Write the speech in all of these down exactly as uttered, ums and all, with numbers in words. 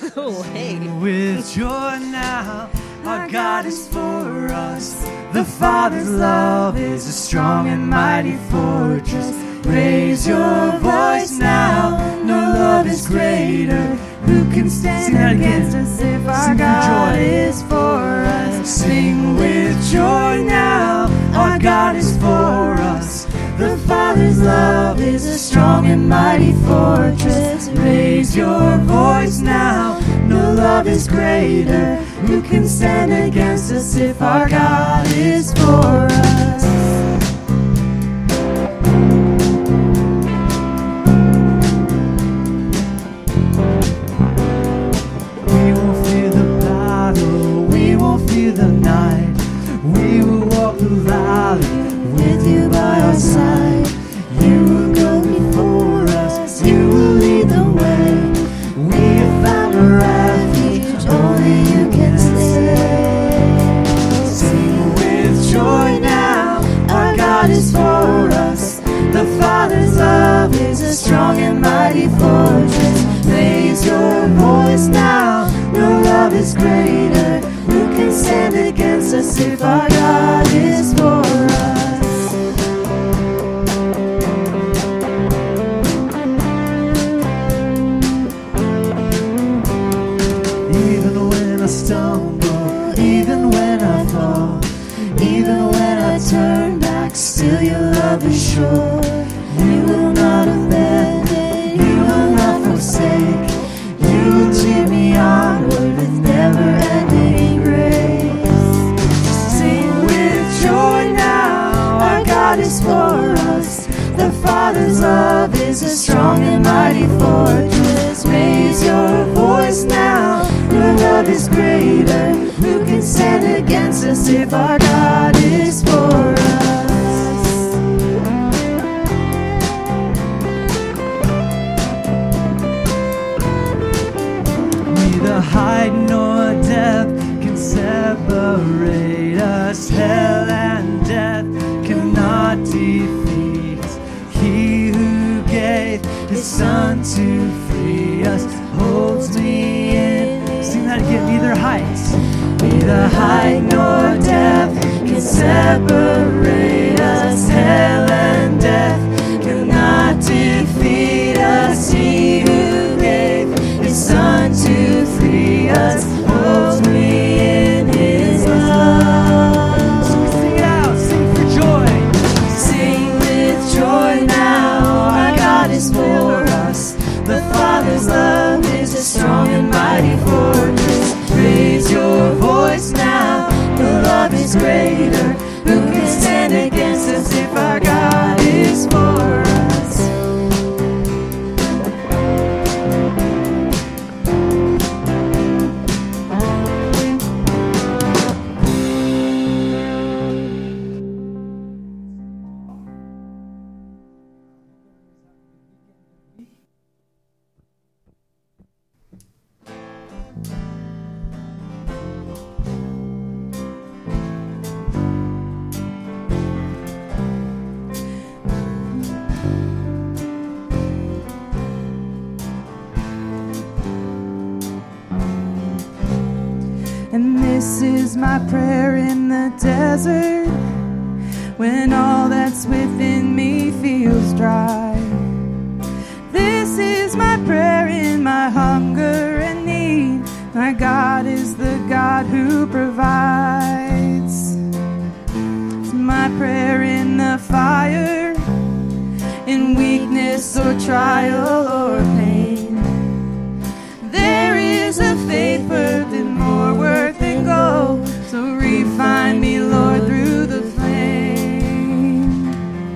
Oh, hey. With joy now, our God is for us. The Father's love is a strong and mighty fortress. Raise your voice now, no love is greater. Who can stand against us if our God is for us? Sing with joy now, our God is for us. The Father's love is a strong and mighty fortress. Raise your voice now, no love is greater. Who can stand against us if our God is for us? We won't fear the battle, we won't fear the night. We will walk the valley with you by our side. You will go before us, you will lead the way. We have found a refuge, only you can stay. Sing with joy now, our God is for us. The Father's love is a strong and mighty fortress. Raise your voice now, no love is greater. Who can stand against us if our God is for us? Even when I stumble, even when I fall, even when I turn back, still your love is sure. You will not abandon, you will not forsake. You will cheer me onward with never-ending grace. Sing with joy now, our God is for us. The Father's love is a strong and mighty fortress. Raise your voice now, your love is greater. Who can stand against us if our God is for us? Neither height nor depth can separate us. Hell and death cannot defeat us. He who gave his Son to free us holds me in. Sing that again. Neither height, neither height nor depth can separate us. Hell and death cannot defeat us. He who gave his Son to free us holds me in his love. So sing it out, sing for joy. Sing with joy now, our God is for us. The Father's love is a strong and mighty fortress. Raise your voice now, the love is greater. Who can stand against us if our God is for us? And this is my prayer in the desert, when all that's within me feels dry. This is my prayer in my hunger and need. My God is the God who provides. It's my prayer in the fire, in weakness or trial or pain. There is a faith worth and more worth than gold. So refine me, Lord, through the flame.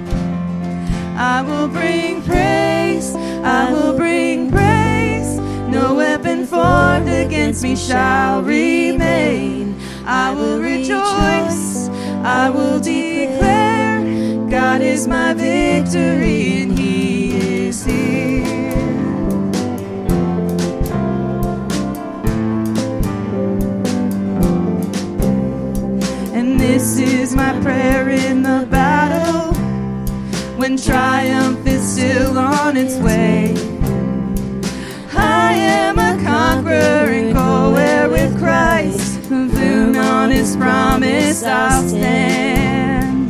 I will bring praise, I will bring praise. No weapon formed against me shall remain. I will rejoice, I will declare, God is my victory and He is here. And this is my prayer in the battle, when triumph is still on its way. I am a conqueror Jesus I'll stand.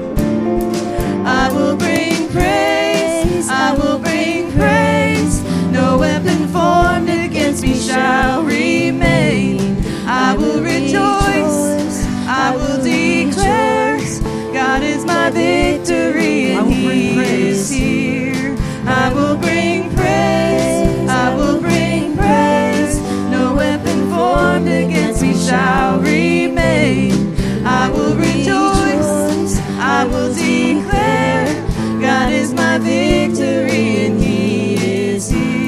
I will bring praise, I will bring praise. No weapon formed against me shall remain. I will rejoice, I will declare, God is my victory and He is here. I will bring praise, I will bring praise. No weapon formed against me shall remain. I will rejoice, I will declare, God is my victory and He is here.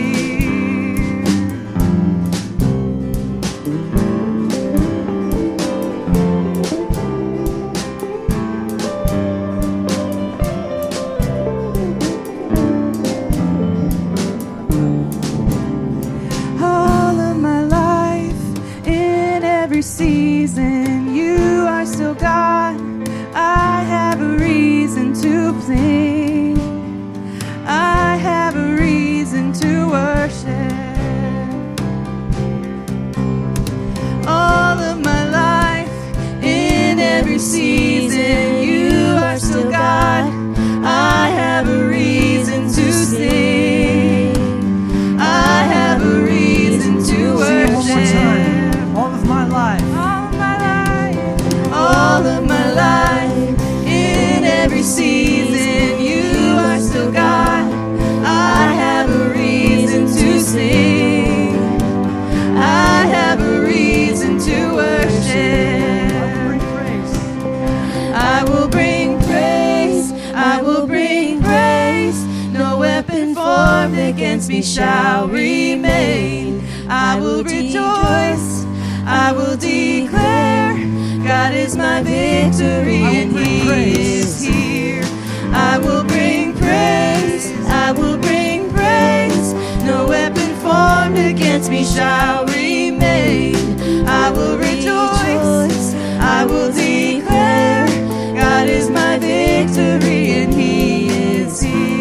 Season, you are still God. I have a reason to sing. I have a reason to worship. All of my life, in every season, you are still God. I have a reason to sing. I have a reason to worship. All of my life, all of my life, all of my life, in every season, you are still God. I have a reason to sing. I have a reason to worship. I will bring praise, I will bring praise. No weapon formed against me shall remain. I will rejoice, I will declare, God is my victory and He is here. I will bring praise, I will bring praise. No weapon formed against me shall remain. I will rejoice, I will declare, God is my victory and He is here.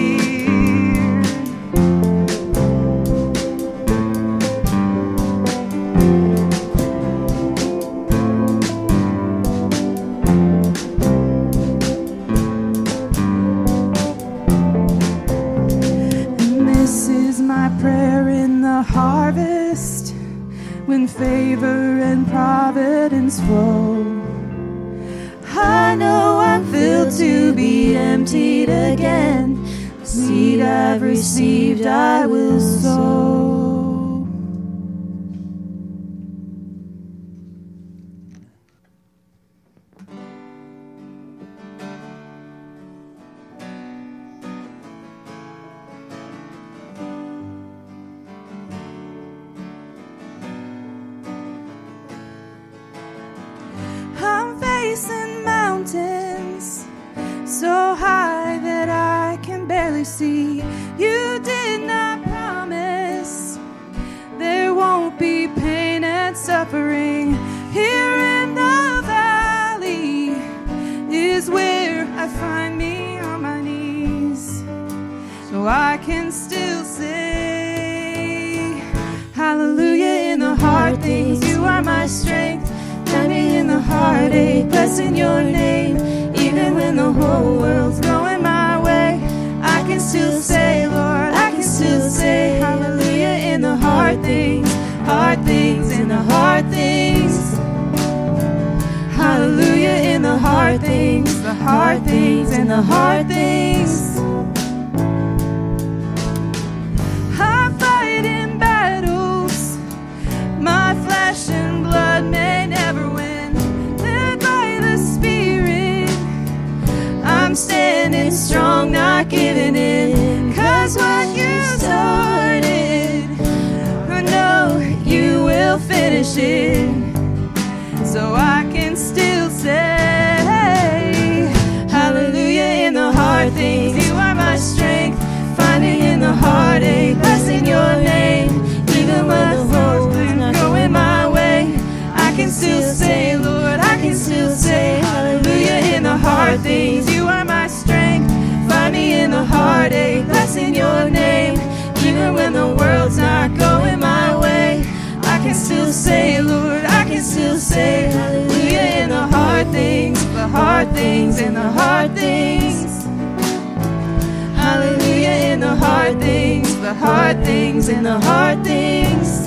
Prayer in the harvest, when favor and providence flow. I know I'm filled to be emptied again. The seed I've received I will sow. Mountains so high that I can barely see. You did not promise there won't be pain and suffering. Here in the valley is where I find me on my knees, so I can still say hallelujah. In the hard things, you are my strength. Shining in the heartache, blessing your name. Even when the whole world's going my way, I can still say, Lord, I can still say hallelujah. In the hard things, hard things, in the hard things. Hallelujah in the hard things, the hard things, in the hard things. I fight in battles my flesh and blood may never win. Led by the Spirit, I'm standing strong, not giving in. Cause what you started, I know you will finish it. So I can still say hallelujah in the hard things. You are my strength, finding in the heartache, blessing your name. Even when the road's not going my way, I can still say, Lord, I can still say hallelujah in the hard things. You are my strength, find me in the heartache, blessing your name. Even when the world's not going my way, I can still say, Lord, I can still say hallelujah. hard things, in the hard things. Hallelujah, in the hard things, the hard things, in the hard things.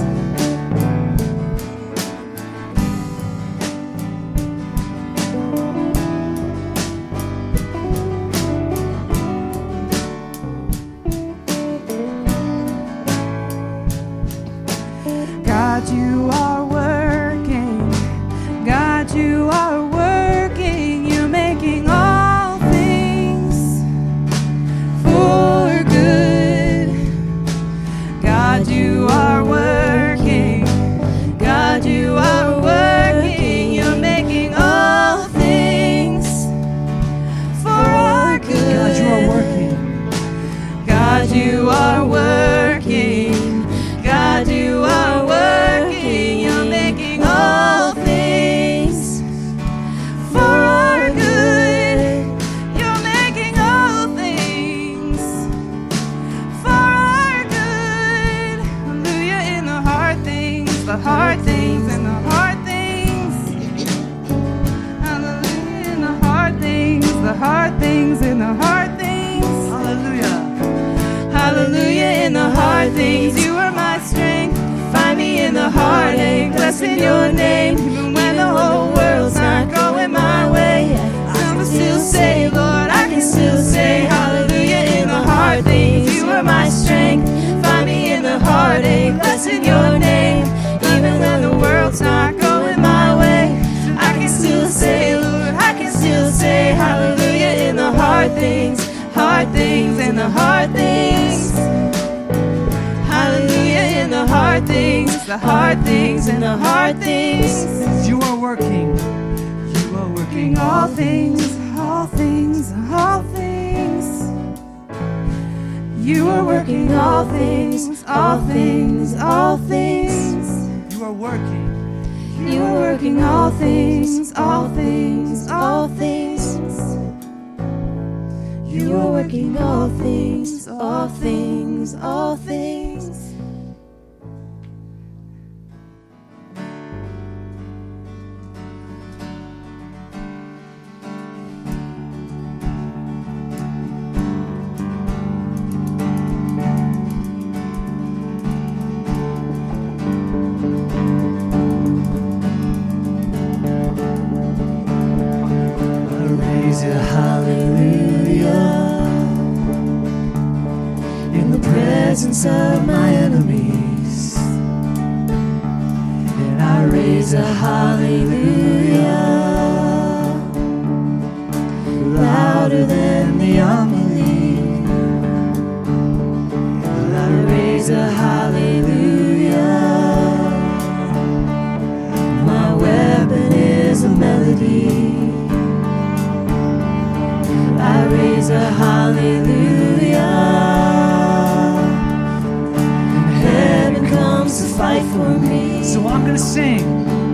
God, you are working. God, you are working. You're making all things for good. God, you are working. God, you are working. You're making all things for our good. God, you are working. God, you are working. God, you are working. You're making all things for our good. You're making all things for our good. Hallelujah, in the hard things, the hard things, in the hard things. Hallelujah, in the hard things, the hard things, in the hard things. Hallelujah. Hallelujah, in the hard things, you are my strength. Find me in the heartache, blessing your name. Even when the whole world's not going my way, I can still say, Lord, I can still say, hallelujah, in the hard things, you are my strength. Find me in the heartache, blessing your name. Even when the world's not going my way, I can still say, Lord, I can still say, hallelujah, in the hard things. Hard things, in the hard things. Hallelujah, in the hard things, the hard things, in the hard things. You are working. You are working All things, all things, all things. You are working all things, all things, all things. You are working. You are working all things, all things, all things. You are working all things, all things, all things. Raise a hallelujah in the presence of my enemies, and I raise a hallelujah louder than the unbelief. I raise a hallelujah. My weapon is a melody. I raise a hallelujah. Heaven comes to fight for me. So I'm gonna sing.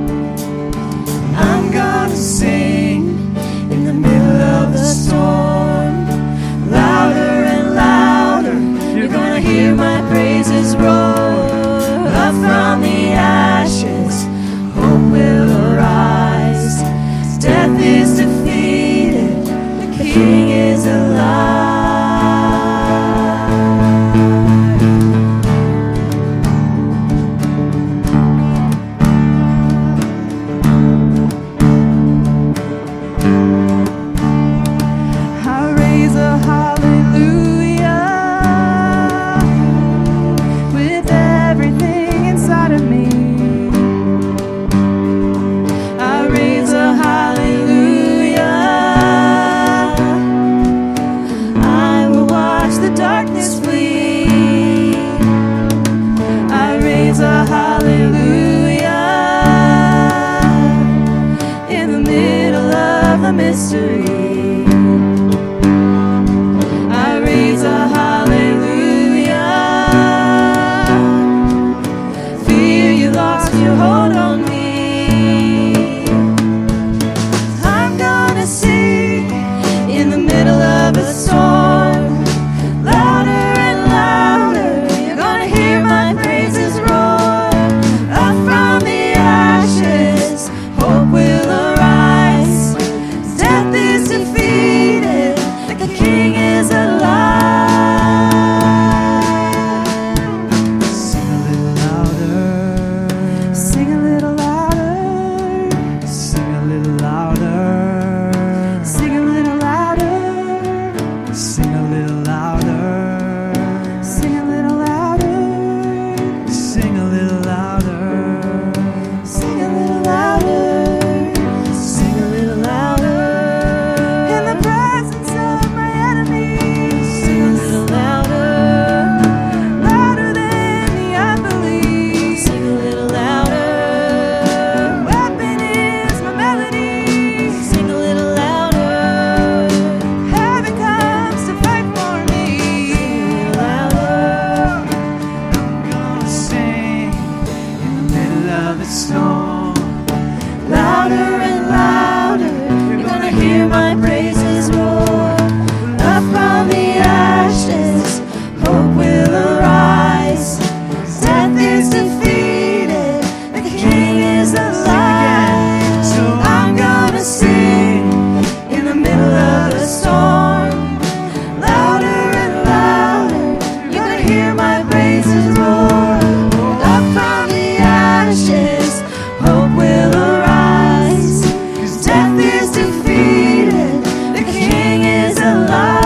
I'm gonna sing in the middle of the storm. Louder and louder, you're gonna hear my praises roar. Up from the ashes, hope will arise. Death is defeated, the King is alive. storm. Louder and louder, you're gonna hear my praises roar. Up from the ashes, hope will arise. Death is defeated, the King is alive. So I'm gonna sing in the middle of the storm. Louder and louder, you're gonna hear my praises roar. Up from the ashes, hope will arise. 'Cause death is defeated, the King is alive.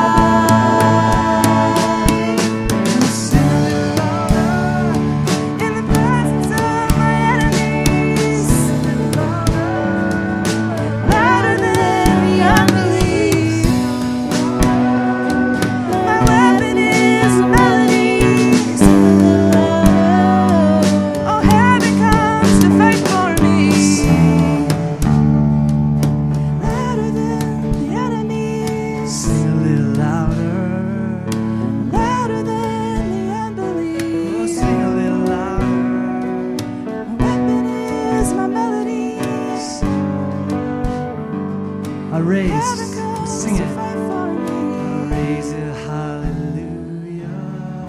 In the presence of my enemies, louder than the unbelief. My weapon is a melody. Oh, heaven comes to fight for me. Louder than the enemies. Sing a little louder. Louder than the unbelief. Oh, sing a little louder. My weapon is my melodies. I raise. Heaven comes Sing to it. fight for me. Raise it, hallelujah.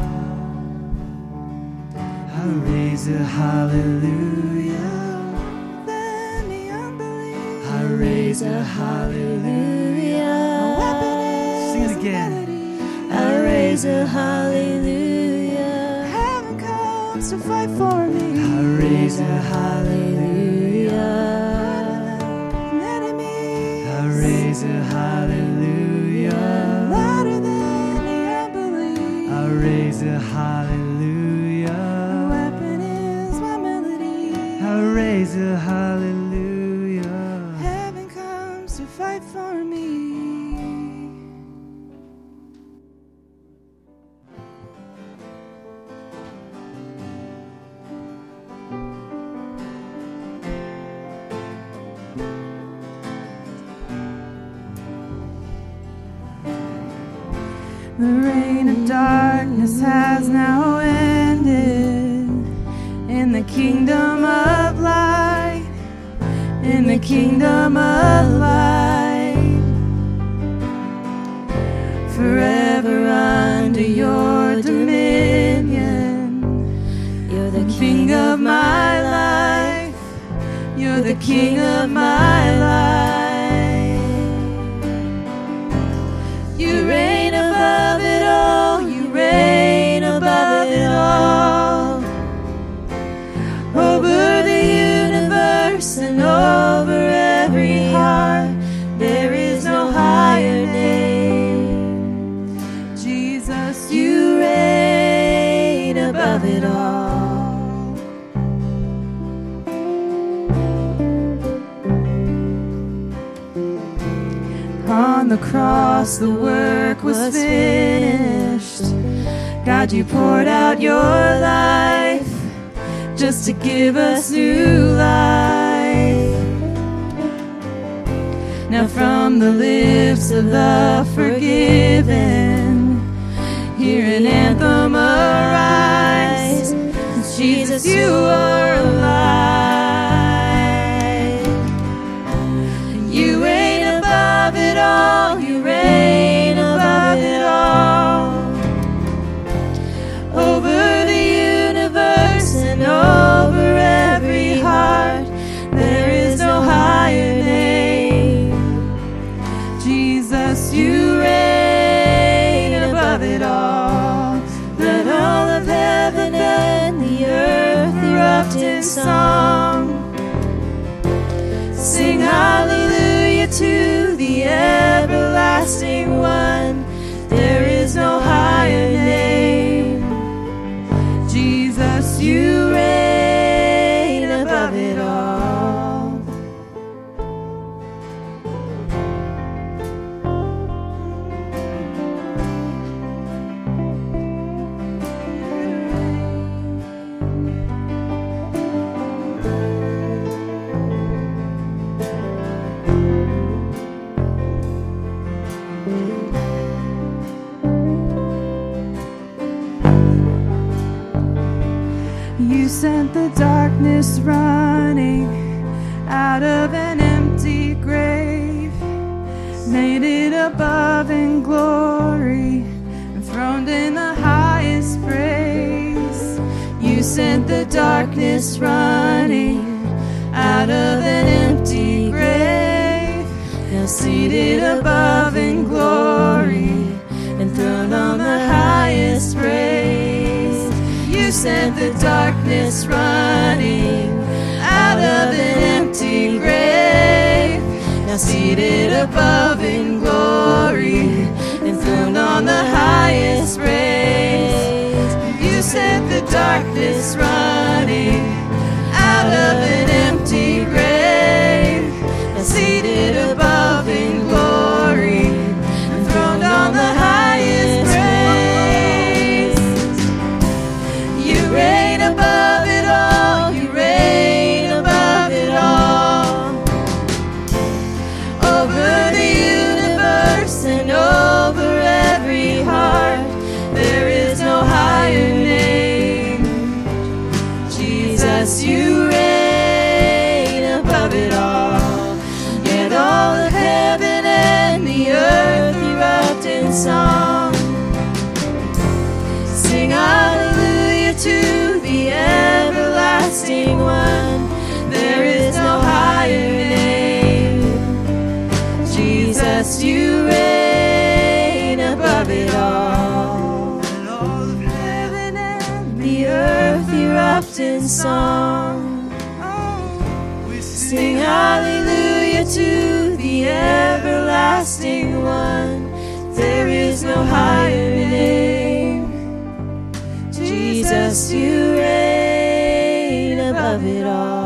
I raise it, hallelujah. Than the unbelief. I raise it, hallelujah. Sing it again. I raise it, hallelujah. Heaven comes to fight for me. I raise it, hallelujah. An enemy. I raise it, hallelujah. Louder than the unbelief. I raise it, hallelujah. My weapon is my melody. I raise it, hallelujah. Heaven comes to fight for me. The reign of darkness has now ended in the kingdom of light, in the kingdom of light. Forever under your dominion, you're the king of my life, you're the king of my life. You reign above it all, you reign above it all. Over the universe and over every heart, there is no higher name. Jesus, you reign above it all. On the cross, the work was finished. God, you poured out your life just to give us new life. Now from the lips of the forgiven, hear an anthem arise. Jesus, you are alive. You reign above it all, you reign above it all. Over the universe and over every heart, there is no higher name. Jesus, you reign above it all. Let all of heaven and the earth erupt in song. Sing hallelujah to the everlasting one. There is no higher name. Jesus, you reign above it all. You sent the darkness running out of an empty grave, made it above in glory, enthroned in the highest praise. You sent the darkness running out of an empty grave, now seated above in glory, enthroned on the highest praise. You sent the darkness running out of an empty grave, now seated above in glory, enthroned on the highest praise. You sent the darkness running out of an empty grave, now seated above in glory, enthroned on the highest praise. You reign above it all, you reign above it all, over the universe and over every heart. There is no higher name. Jesus, you reign above it all. Yet all of heaven and the earth erupt in song. Sing hallelujah to the everlasting one. There is no higher name. Jesus, you reign above it all. And all of heaven and the earth erupt in song. Sing hallelujah to the everlasting one. There is no higher name. Jesus, you reign above it all.